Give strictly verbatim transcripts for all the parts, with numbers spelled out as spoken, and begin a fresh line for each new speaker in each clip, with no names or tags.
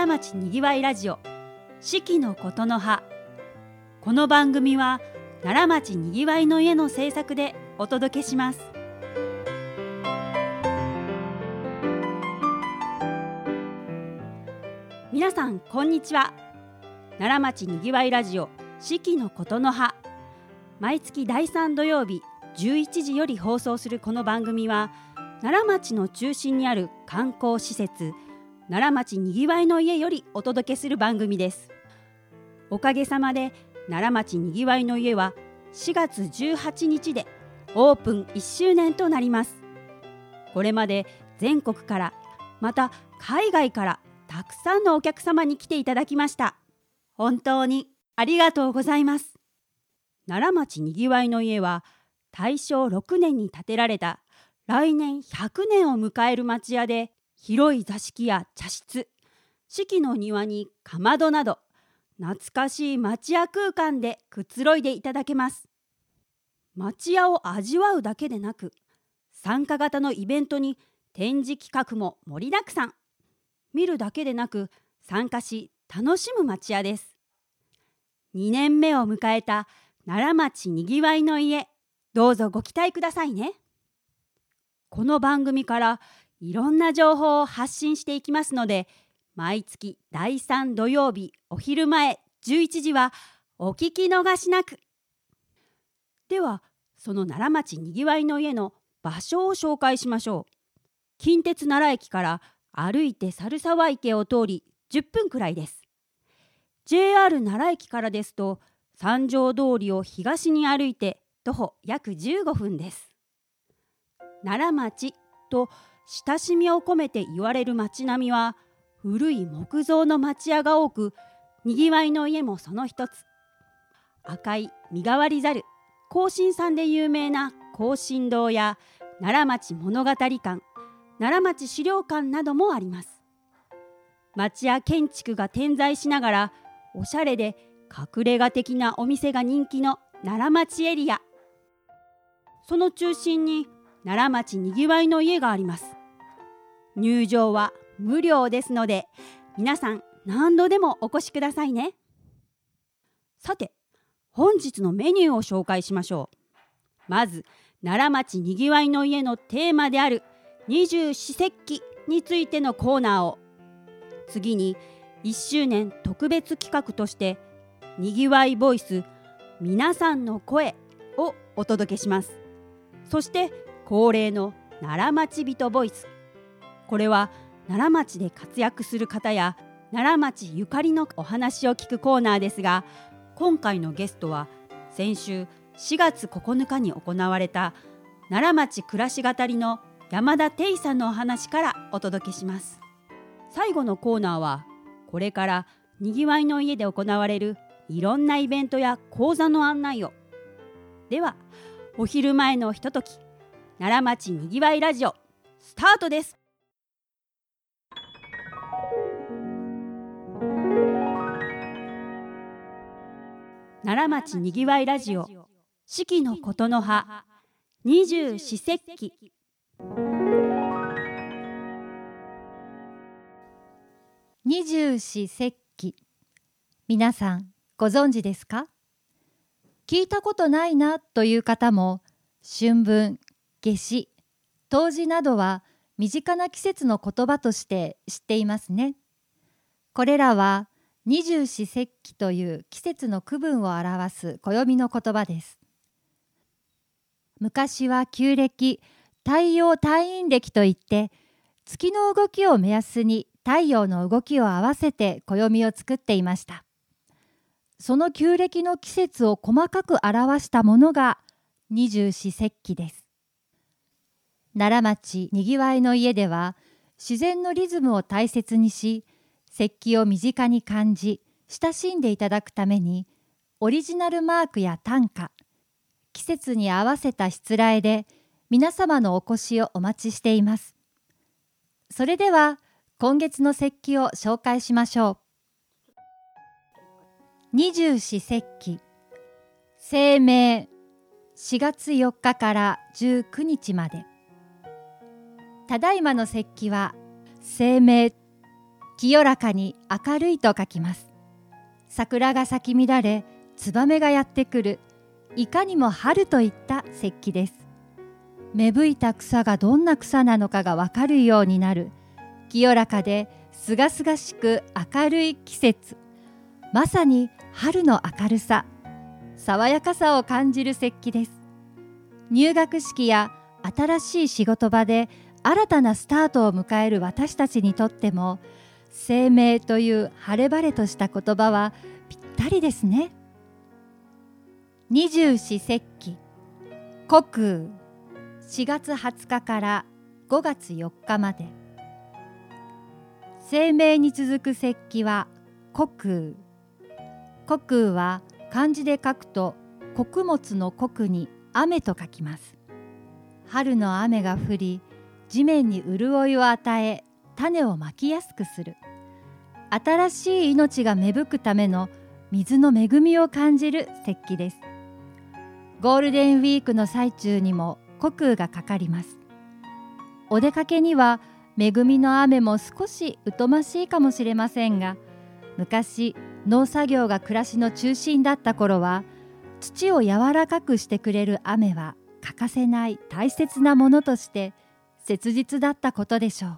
奈良町にぎわいラジオ四季のことの葉。この番組は奈良町にぎわいの家の制作でお届けします。皆さんこんにちは。奈良町にぎわいラジオ四季のことの葉、毎月だいさん土曜日じゅういちじより放送するこの番組は、奈良町の中心にある観光施設奈良町にぎわいの家よりお届けする番組です。おかげさまで奈良町にぎわいの家はしがつじゅうはちにちでオープンいっしゅうねんとなります。これまで全国からまた海外からたくさんのお客様に来ていただきました。本当にありがとうございます。奈良町にぎわいの家はたいしょうろくねんに建てられた来年ひゃくねんを迎える町屋で、広い座敷や茶室、四季の庭にかまどなど懐かしい町屋空間でくつろいでいただけます。町屋を味わうだけでなく、参加型のイベントに展示企画も盛りだくさん。見るだけでなく参加し楽しむ町屋です。にねんめを迎えた奈良町にぎわいの家、どうぞご期待くださいね。この番組からいろんな情報を発信していきますので、毎月だいさん土曜日お昼前じゅういちじはお聞き逃しなく。では、その奈良町にぎわいの家の場所を紹介しましょう。近鉄奈良駅から歩いて猿沢池を通りじゅっぷんくらいです。 ジェイアール 奈良駅からですと、三条通りを東に歩いて徒歩約じゅうごふんです。奈良町と親しみを込めて言われる町並みは、古い木造の町屋が多く、にぎわいの家もその一つ。赤い身代わり猿、庚申さんで有名な庚申堂や奈良町物語館、奈良町資料館などもあります。町屋建築が点在しながら、おしゃれで隠れ家的なお店が人気の奈良町エリア。その中心に奈良町にぎわいの家があります。入場は無料ですので、皆さん何度でもお越しくださいね。さて、本日のメニューを紹介しましょう。まず、奈良町にぎわいの家のテーマである二十四節気についてのコーナーを、次にいっしゅうねん特別企画としてにぎわいボイス皆さんの声をお届けします。そして恒例の奈良町人ボイス、これは奈良町で活躍する方や奈良町ゆかりのお話を聞くコーナーですが、今回のゲストは先週しがつここのかに行われた奈良町暮らし語りの山田定さんのお話からお届けします。最後のコーナーは、これからにぎわいの家で行われるいろんなイベントや講座の案内を。では、お昼前のひととき、奈良町にぎわいラジオスタートです。奈良町にぎわいラジオ四季のことの葉、二十四節気。
二十四節気、皆さんご存知ですか？聞いたことないなという方も、春分、夏至、冬至などは身近な季節の言葉として知っていますね。これらは二十四節気という季節の区分を表す暦の言葉です。昔は旧暦、太陽太陰暦といって、月の動きを目安に太陽の動きを合わせて暦を作っていました。その旧暦の季節を細かく表したものが二十四節気です。奈良町にぎわいの家では、自然のリズムを大切にし、節気を身近に感じ親しんでいただくために、オリジナルマークや短歌、季節に合わせたしつらえで皆様のお越しをお待ちしています。それでは今月の節気を紹介しましょう。二十四節気、清明、しがつよっかからじゅうくにちまで。ただいまの節気は清明。 清らかに明るいと書きます。桜が咲き乱れ、ツバメがやってくる、いかにも春といった節気です。芽吹いた草がどんな草なのかがわかるようになる、清らかですがすがしく明るい季節、まさに春の明るさ、爽やかさを感じる節気です。入学式や新しい仕事場で新たなスタートを迎える私たちにとっても、清明という晴れ晴れとした言葉はぴったりですね。二十四節気、穀雨、しがつはつかからごがつよっかまで。清明に続く節気は穀雨。穀雨は漢字で書くと穀物の穀に雨と書きます。春の雨が降り、地面に潤いを与え、種をまきやすくする。新しい命が芽吹くための水の恵みを感じる節気です。ゴールデンウィークの最中にも穀雨がかかります。お出かけには恵みの雨も少し疎ましいかもしれませんが、昔農作業が暮らしの中心だった頃は、土を柔らかくしてくれる雨は欠かせない大切なものとして切実だったことでしょう。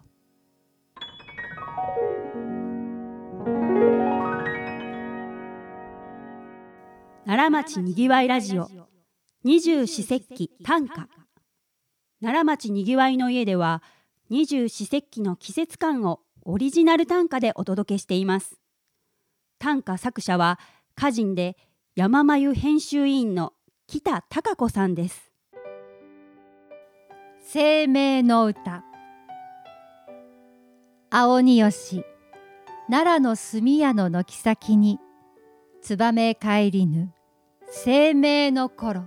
奈良町にぎわいラジオ二十四節気短歌。奈良町にぎわいの家では二十四節気の季節感をオリジナル短歌でお届けしています。短歌作者は歌人で山眉編集委員の北孝子さんです。
清明の歌。青によし、奈良の住屋の軒先に、つばめ帰りぬ、清明の頃。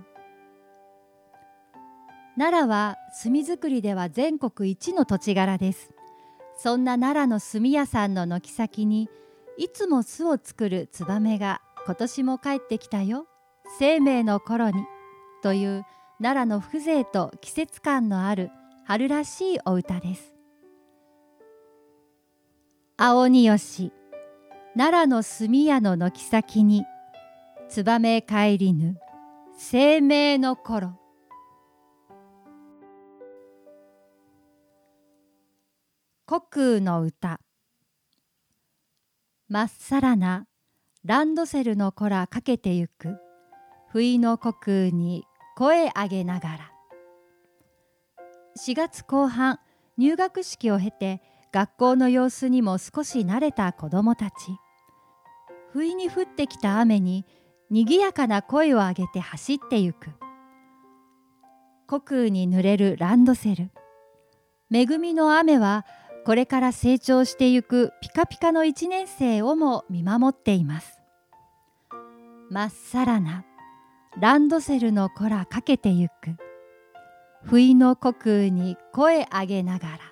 奈良は墨作りでは全国一の土地柄です。そんな奈良の住屋さんの軒先に、いつも巣を作るつばめが今年も帰ってきたよ、清明の頃に、という奈良の風情と季節感のある春らしいお歌です。青によし、奈良の住屋の軒先に、つばめ帰りぬ、清明の頃。穀雨の歌。まっさらなランドセルの子らかけてゆく、不意の穀雨に声上げながら。しがつこう半、入学式を経て学校の様子にも少し慣れた子どもたち。不意に降ってきた雨ににぎやかな声を上げて走ってゆく。穀雨に濡れるランドセル。恵みの雨はこれから成長してゆくピカピカの一年生をも見守っています。まっさらなランドセルの子らかけてゆく、不意の穀雨に声上げながら。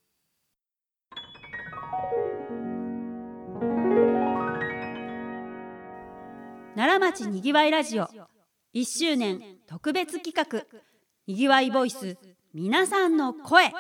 奈良町にぎわいラジオいっしゅうねん特別企画、にぎわいボイス皆さんの声。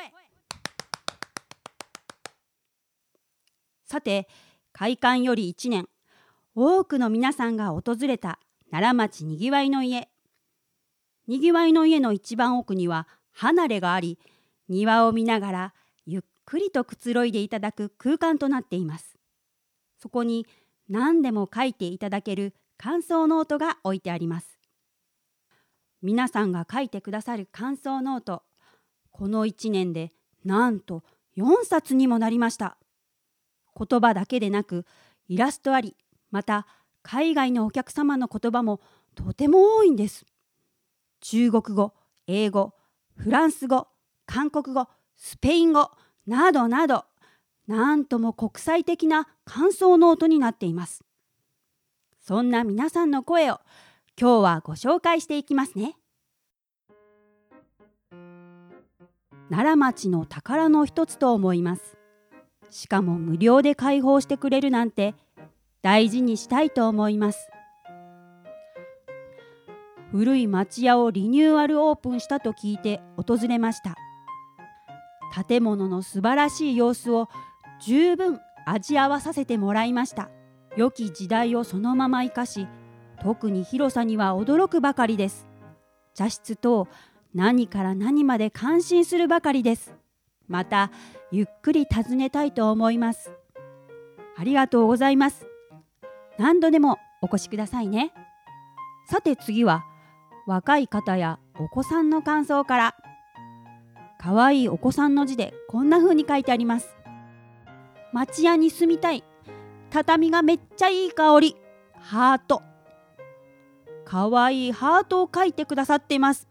さて、開館よりいちねん、多くの皆さんが訪れた奈良町にぎわいの家。にぎわいの家の一番奥には離れがあり、庭を見ながらゆっくりとくつろいでいただく空間となっています。そこに何でも書いていただける感想ノートが置いてあります。皆さんが書いてくださる感想ノート、このいちねんでなんとよんさつにもなりました。言葉だけでなくイラストあり、また海外のお客様の言葉もとても多いんです。中国語、英語、フランス語、韓国語、スペイン語などなど、なんとも国際的な感想ノートになっています。そんな皆さんの声を今日はご紹介していきますね。奈良町の宝の一つと思います。しかも無料で開放してくれるなんて大事にしたいと思います。古い町屋をリニューアルオープンしたと聞いて訪れました。建物の素晴らしい様子を十分味合わさせてもらいました。良き時代をそのまま生かし、特に広さには驚くばかりです。茶室と何から何まで感心するばかりです。またゆっくり訪ねたいと思います。ありがとうございます。何度でもお越しくださいね。さて次は若い方やお子さんの感想から。かわいいお子さんの字でこんな風に書いてあります。町屋に住みたい。畳がめっちゃいい香り。ハート。かわいいハートを書いてくださっています。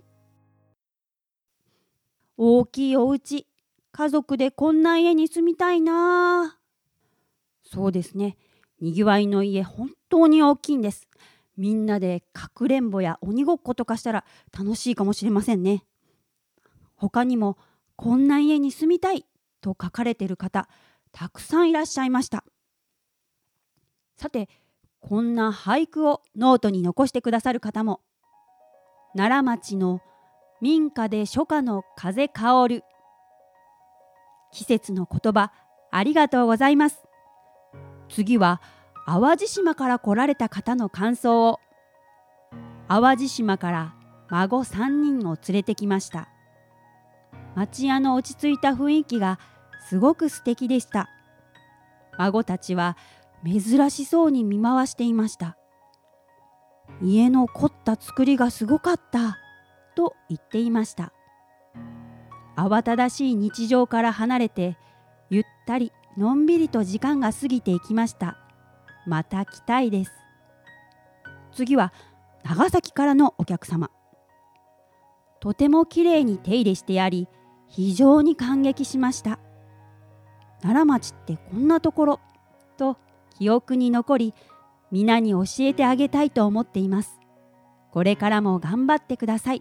大きいお家、家族でこんな家に住みたいな。そうですね。にぎわいの家、本当に大きいんです。みんなでかくれんぼや鬼ごっことかしたら楽しいかもしれませんね。他にもこんな家に住みたいと書かれている方、たくさんいらっしゃいました。さて、こんな俳句をノートに残してくださる方も。奈良町の民家で初夏の風香る。季節の言葉、ありがとうございます。次は淡路島から来られた方の感想を。淡路島から孫さんにんを連れてきました。町屋の落ち着いた雰囲気がすごく素敵でした。孫たちは珍しそうに見回していました。家の凝った作りがすごかったと言っていました。慌ただしい日常から離れて、ゆったりのんびりと時間が過ぎていきました。また来たいです。次は長崎からのお客様。とてもきれいに手入れしてあり、非常に感激しました。奈良町ってこんなところと記憶に残り、皆に教えてあげたいと思っています。これからも頑張ってください。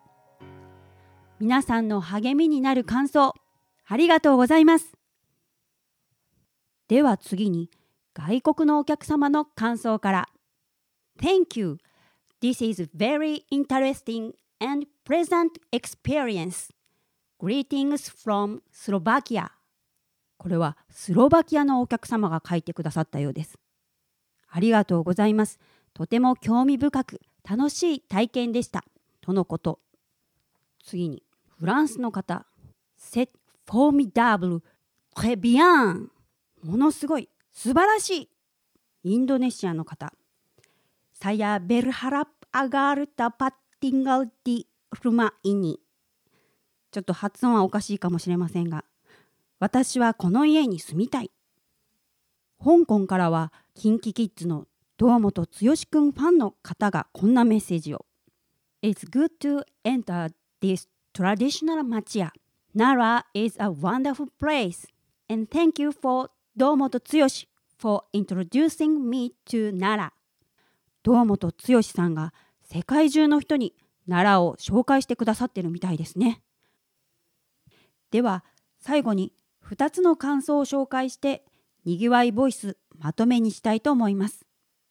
皆さんの励みになる感想、ありがとうございます。では次に、外国のお客様の感想から。Thank you. This is very interesting and pleasant experience. Greetings from Slovakia. これはスロバキアのお客様が書いてくださったようです。ありがとうございます。とても興味深く楽しい体験でした。とのこと。次に、フランスの方。C'est formidable. Très bien. ものすごい。素晴らしい。インドネシアの方。Saya berharap agar dapat tinggal di rumah ini. ちょっと発音はおかしいかもしれませんが、私はこの家に住みたい。香港からはキンキキッズの堂本剛くんファンの方がこんなメッセージを。It's good to enter this traditional 町屋。Nara is a wonderful place. And thank you for 堂本剛 for introducing me to Nara. 堂本剛さんが世界中の人に奈良を紹介してくださってるみたいですね。では最後にふたつの感想を紹介してにぎわいボイスまとめにしたいと思います。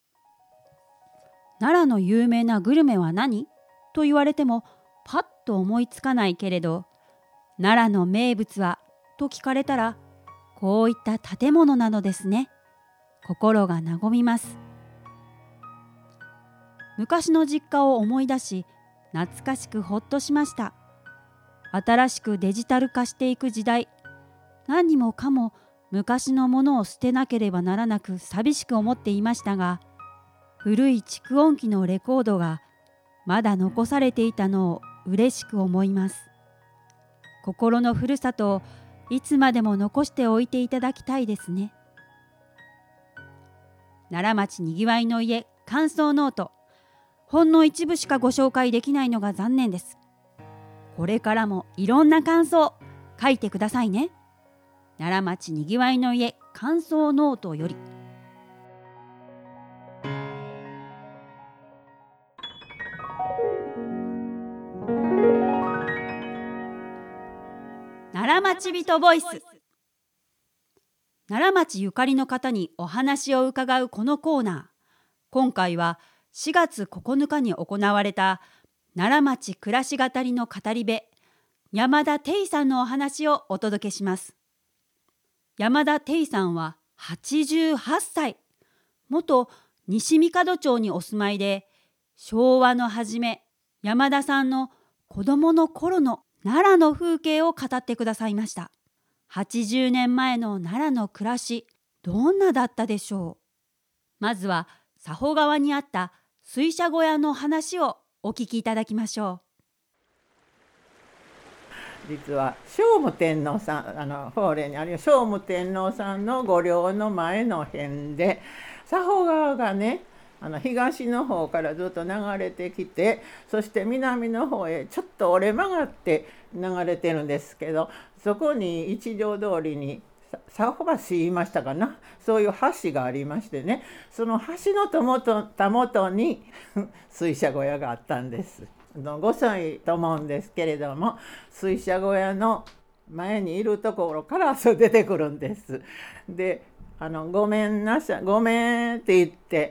奈良の有名なグルメは何と言われてもパッと思いつかないけれど、奈良の名物はと聞かれたらこういった建物なのですね。心が和みます。昔の実家を思い出し懐かしくほっとしました。新しくデジタル化していく時代、何もかも昔のものを捨てなければならなく寂しく思っていましたが、古い蓄音機のレコードがまだ残されていたのを嬉しく思います。心のふるさとをいつまでも残しておいていただきたいですね。奈良町にぎわいの家感想ノート、ほんの一部しかご紹介できないのが残念です。これからもいろんな感想書いてくださいね。奈良町にぎわいの家感想ノートより。奈良町人ボイス。奈良町ゆかりの方にお話を伺うこのコーナー。今回はしがつここのかに行われた奈良町暮らし語りの語り部、山田貞さんのお話をお届けします。山田貞さんははちじゅうはっさい、元西三門町にお住まいで、昭和の初め、山田さんの子供の頃の奈良の風景を語ってくださいました。はちじゅうねんまえの奈良の暮らし、どんなだったでしょう。まずは佐保川にあった水車小屋の話をお聞きいただきましょ
う。実は聖武天皇さん、あの法令にある聖武天皇さんの御陵の前の辺で、佐保川がね、あの東の方からずっと流れてきて、そして南の方へちょっと折れ曲がって流れてるんですけど、そこに一条通りに佐保橋言いましたかな、そういう橋がありましてね、その橋のたもとたもとに水車小屋があったんです。ごさいと思うんですけれども、水車小屋の前にいるところからそう出てくるんです。で、あのごめんなさい、ごめんって言って、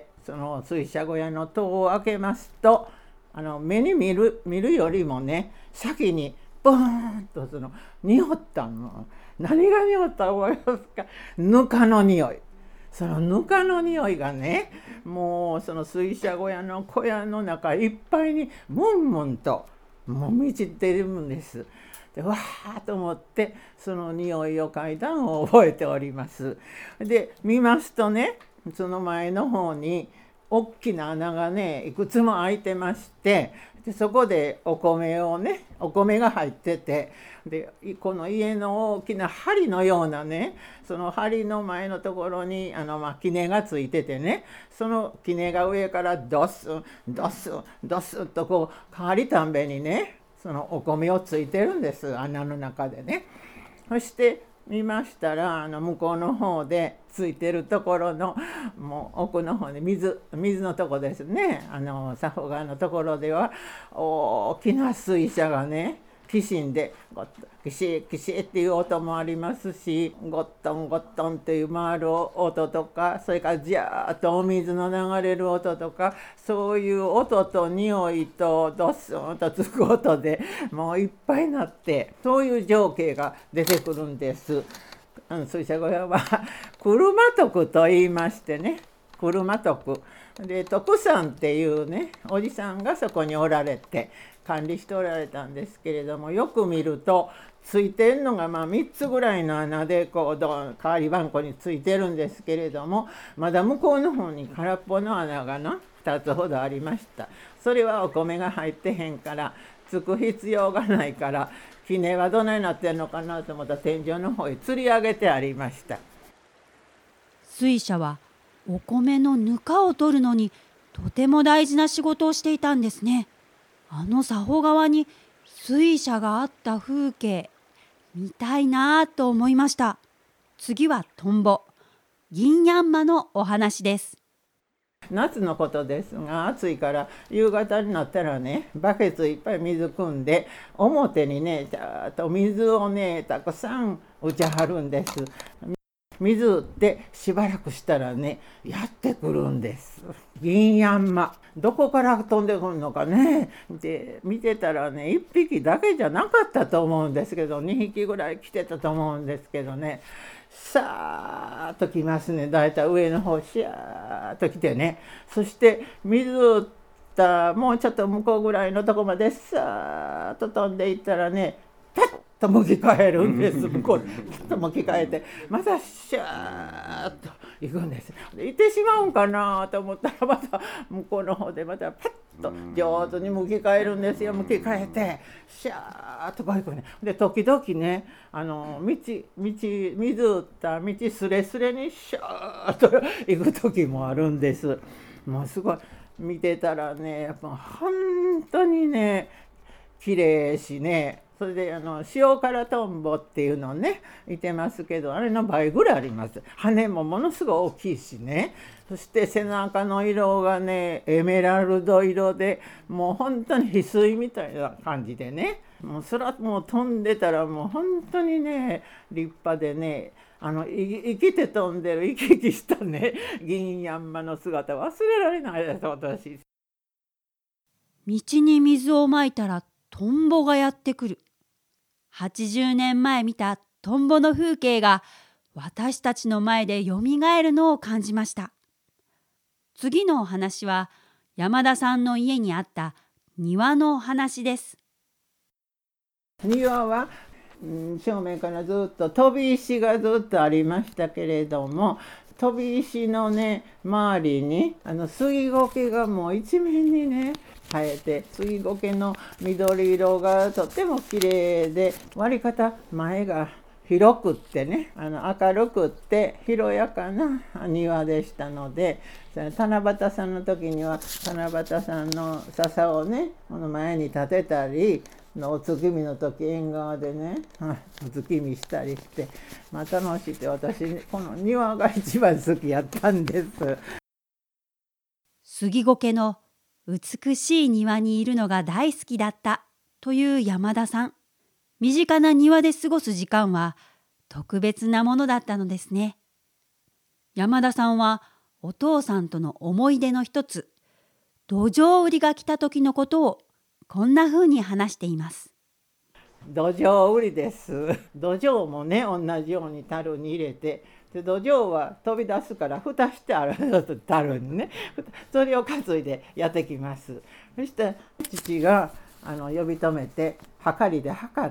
その水車小屋の戸を開けますと、あの目に見る見るよりもね、先にボーンとその匂ったの。何が匂った思いますか？ぬかの匂い。そのぬかの匂いがね、もうその水車小屋の小屋の中いっぱいにムンムンともう満ちているんです。でわーと思ってその匂いを嗅いだのを覚えております。で見ますとね、その前の方に大きな穴がねいくつも開いてまして、でそこでお米をねお米が入ってて、でこの家の大きな針のようなね、その針の前のところにあの、まあ、杵がついててね、その杵が上からドスンドスンドスンとこう変わりたんべにね、そのお米をついてるんです、穴の中でね。そして見ましたら、あの向こうの方でついてるところのもう奥の方に水水のとこですね、あの佐保川のところでは大きな水車がねきしんでゴッとキシキシっていう音もありますし、ゴットンゴットンっていう回る音とか、それからジャーッとお水の流れる音とか、そういう音と匂いとドスンとつく音でもういっぱいになって、そういう情景が出てくるんです。うん、水車小屋は車徳と言いましてね、車徳で徳さんっていうねおじさんがそこにおられて管理しておられたんですけれども、よく見るとついてるのがまあみっつぐらいの穴でこう代わりばんこについてるんですけれども、まだ向こうの方に空っぽの穴がなふたつほどありました。それはお米が入ってへんからつく必要がないから、杵はどないなってんのかなと思ったら天井の方へ吊り上げてありました。
水車はお米のぬかを取るのにとても大事な仕事をしていたんですね。あの佐保川に水車があった風景見たいなぁと思いました。次はトンボ、銀ヤンマのお話です。
夏のことですが、暑いから夕方になったらね、バケツいっぱい水汲んで表にねちゃーっと水をねたくさん打ちはるんです。水打ってしばらくしたらねやってくるんです。銀ヤンマどこから飛んでくるのかね。で見てたらねいっぴきだけじゃなかったと思うんですけど、にひきぐらい来てたと思うんですけどね、さーっと来ますね。だいたい上の方シャーっと来てね、そして水打ったもうちょっと向こうぐらいのとこまでさーっと飛んでいったらね、パッと向き変えるんです。向こうパッと向き変えてまたシャーっと行くんです。で行ってしまうんかなと思ったら、また向こうの方でまたパッと上手に向き変えるんですよ。向き変えてシャーっとこう行くね。で時々ね、あの道道水打った道すれすれにシャーっと行く時もあるんです。もうすごい見てたらね、やっぱ本当にね綺麗しね、それであの塩辛トンボっていうのねいてますけど、あれの倍ぐらいあります。羽もものすごい大きいしね、そして背中の色がねエメラルド色で、もう本当に翡翠みたいな感じでね、もう空もう飛んでたらもう本当にね立派でね、あの生きて飛んでる生き生きしたね銀ヤンマの姿忘れられないです私。
道に水をまいたらトンボがやってくる。はちじゅうねんまえ見たトンボの風景が私たちの前でよみがえるのを感じました。次のお話は山田さんの家にあった庭のお話です。
庭は、うん、正面からずっと飛び石がずっとありましたけれども、飛び石のね周りにあの杉苔がもう一面にね生えて、杉苔の緑色がとっても綺麗で、割り方前が広くってね、あの明るくって広やかな庭でしたので、七夕さんの時には七夕さんの笹をねこの前に立てたり、お月見の時縁側でねお月見したりして、まあ、楽しくて、私この庭が一番好きやったんです。
杉苔の美しい庭にいるのが大好きだったという山田さん。身近な庭で過ごす時間は特別なものだったのですね。山田さんはお父さんとの思い出の一つ、土壌売りが来た時のことをこんな風に話しています。
土壌売りです。土壌もね同じように樽に入れて、で土壌は飛び出すから蓋してある樽にね、それを担いでやってきます。そして父があの呼び止めて、はかりで測って、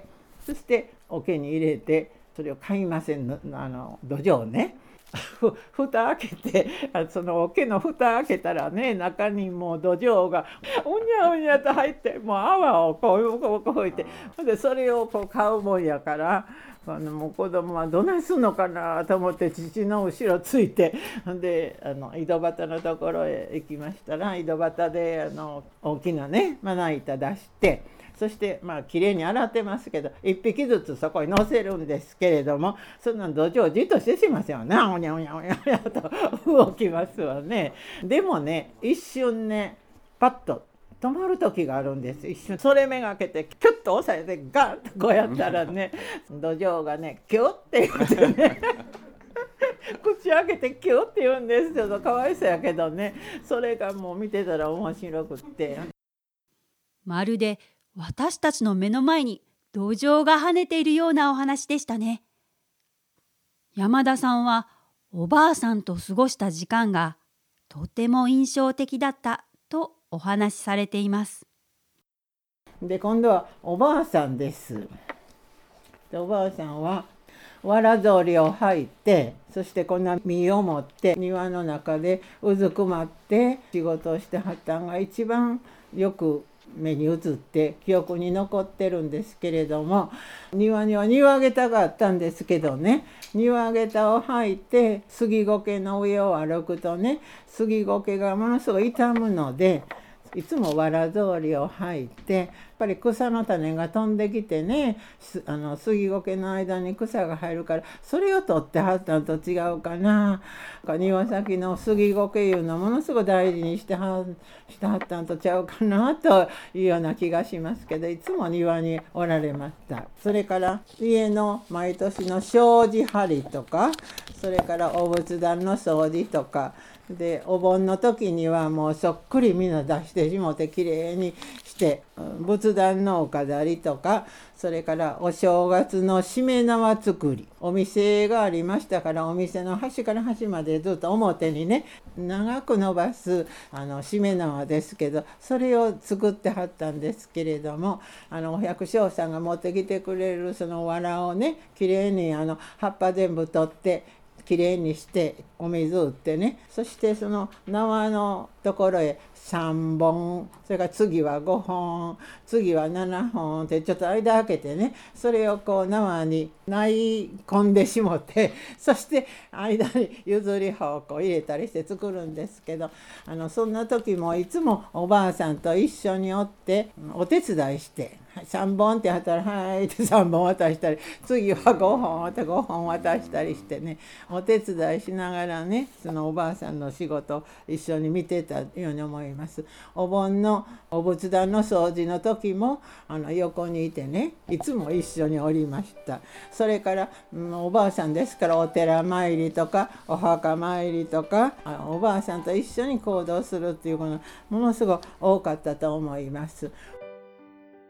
そして桶に入れて、それを買いませんの、あの土壌ねふ蓋開けて、その桶の蓋開けたらね、中にもう土壌がうにゃうにゃと入って、もう泡をこうこうこう吹いて、でそれをこう買うもんやから、あのもう子供はどないすんのかなと思って父の後ろついて、であの井戸端のところへ行きましたら、井戸端であの大きなねまな板出して、そしてまあきれいに洗ってますけど、いっぴきずつそこに乗せるんですけれども、そんな土壌じっとしてしますよね。おにゃおにゃおにゃおにゃと動きますわね。でもね一瞬ねパッと止まる時があるんです。一瞬それめがけてキュッと押さえてガンとこうやったらね土壌がねキュッって言ってね口開けてキュッって言うんですけど、かわいそうやけどね、それがもう見てたら面白くって、
まるで私たちの目の前に土壌が跳ねているようなお話でしたね。山田さんはおばあさんと過ごした時間がとても印象的だったとお話しされています。
で今度はおばあさんです。でおばあさんはわら草履を履いて、そしてこんな実を持って庭の中でうずくまって仕事をしてはったんが一番よく目に映って記憶に残ってるんですけれども、庭には庭下駄があったんですけどね、庭下駄を履いて杉苔の上を歩くとね、杉苔がものすごい傷むので、いつもわら草履を履いて、やっぱり草の種が飛んできてね、あの杉苔の間に草が入るから、それを取ってはったのと違うかな。庭先の杉苔いうのをものすごい大事にしてはしてはったのとちゃうかなというような気がしますけど、いつも庭におられました。それから家の毎年の障子張りとか、それからお仏壇の掃除とかで、お盆の時にはもうそっくりみんな出してしもてきれいにして、仏壇のお飾りとか、それからお正月のしめ縄作り、お店がありましたから、お店の端から端までずっと表にね長く伸ばすあのしめ縄ですけど、それを作ってはったんですけれども、あのお百姓さんが持ってきてくれるその藁をね、きれいにあの葉っぱ全部取ってきれいにしてお水打ってね、そしてその縄のところへさんぼん、それから次はごほん、次はななほんってちょっと間開けてね、それをこう縄に内込んでしもて、そして間に譲り葉をこう入れたりして作るんですけど、あのそんな時もいつもおばあさんと一緒におってお手伝いして、さんぼんってやったら「はい」ってさんぼん渡したり、次はごほんってごほん渡したりしてね、お手伝いしながらね、そのおばあさんの仕事を一緒に見てたように思います。お盆のお仏壇の掃除の時もあの横にいてね、いつも一緒におりました。それから、うん、おばあさんですから、お寺参りとかお墓参りとか、あおばあさんと一緒に行動するっていうことがものすごく多かったと思います。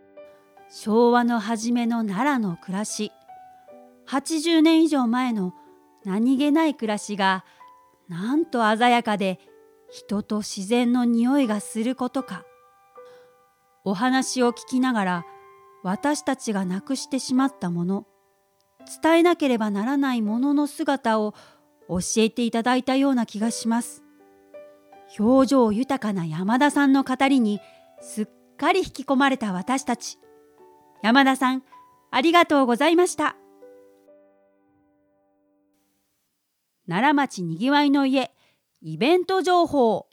昭和の初めの奈良の暮らし、はちじゅうねん以上前の何気ない暮らしがなんと鮮やかで人と自然の匂いがすることか。お話を聞きながら私たちがなくしてしまったもの、伝えなければならないものの姿を教えていただいたような気がします。表情豊かな山田さんの語りにすっかり引き込まれた私たち。山田さん、ありがとうございました。奈良町にぎわいの家イベント情報。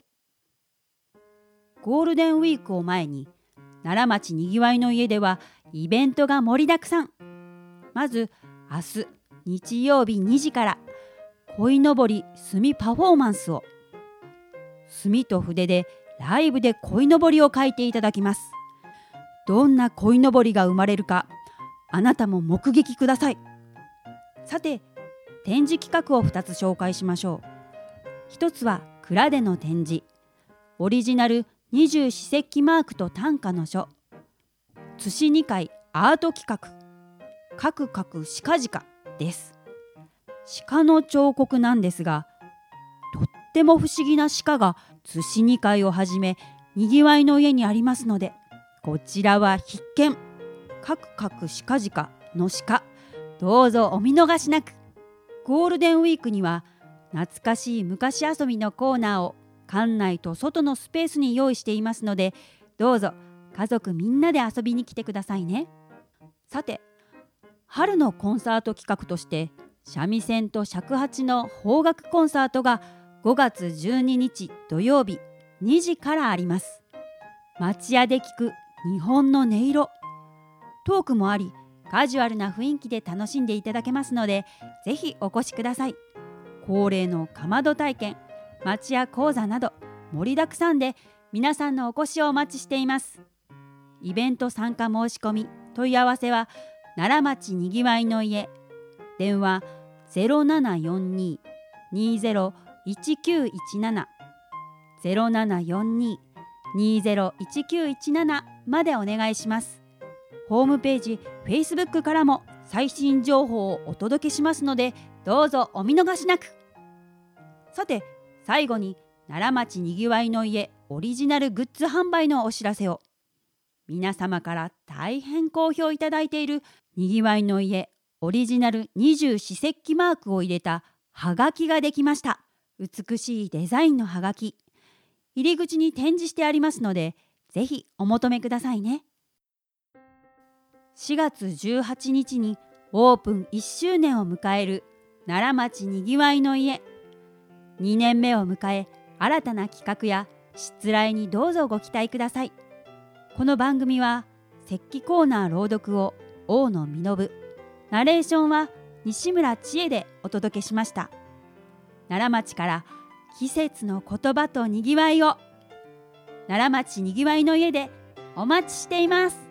ゴールデンウィークを前に奈良町にぎわいの家ではイベントが盛りだくさん。まず明日日曜日にじから鯉のぼり墨パフォーマンスを、墨と筆でライブで鯉のぼりを描いていただきます。どんな鯉のぼりが生まれるかあなたも目撃ください。さて、展示企画をふたつ紹介しましょう。ひとつは蔵での展示、オリジナル二十四節気マークと短歌の書、津市二会アート企画、かくかくしかじかです。鹿の彫刻なんですが、とっても不思議な鹿が津市二会をはじめにぎわいの家にありますので、こちらは必見。かくかくしかじかの鹿、どうぞお見逃しなく。ゴールデンウィークには懐かしい昔遊びのコーナーを館内と外のスペースに用意していますので、どうぞ家族みんなで遊びに来てくださいね。さて、春のコンサート企画として三味線と尺八の邦楽コンサートがごがつじゅうににち土曜日にじからあります。町屋で聴く日本の音色、トークもありカジュアルな雰囲気で楽しんでいただけますので、ぜひお越しください。恒例のかまど体験、町屋講座など盛りだくさんで皆さんのお越しをお待ちしています。イベント参加申し込み問い合わせは奈良町にぎわいの家、電話 ゼロななよんに にーゼロ いちきゅういちなな ゼロななよんに にーゼロ いちきゅういちなな までお願いします。ホームページ、Facebook からも最新情報をお届けしますので、どうぞお見逃しなく。さて、最後に奈良町にぎわいの家オリジナルグッズ販売のお知らせを。皆様から大変好評いただいているにぎわいの家オリジナル二十四節気マークを入れたはがきができました。美しいデザインのはがき、入り口に展示してありますので、ぜひお求めくださいね。しがつじゅうはちにちにオープンいっしゅうねんを迎える奈良町にぎわいの家。にねんめを迎え、新たな企画やしつらいにどうぞご期待ください。この番組は節気コーナー朗読を大野実、ナレーションは西村千恵でお届けしました。奈良町から季節の言葉とにぎわいを、奈良町にぎわいの家でお待ちしています。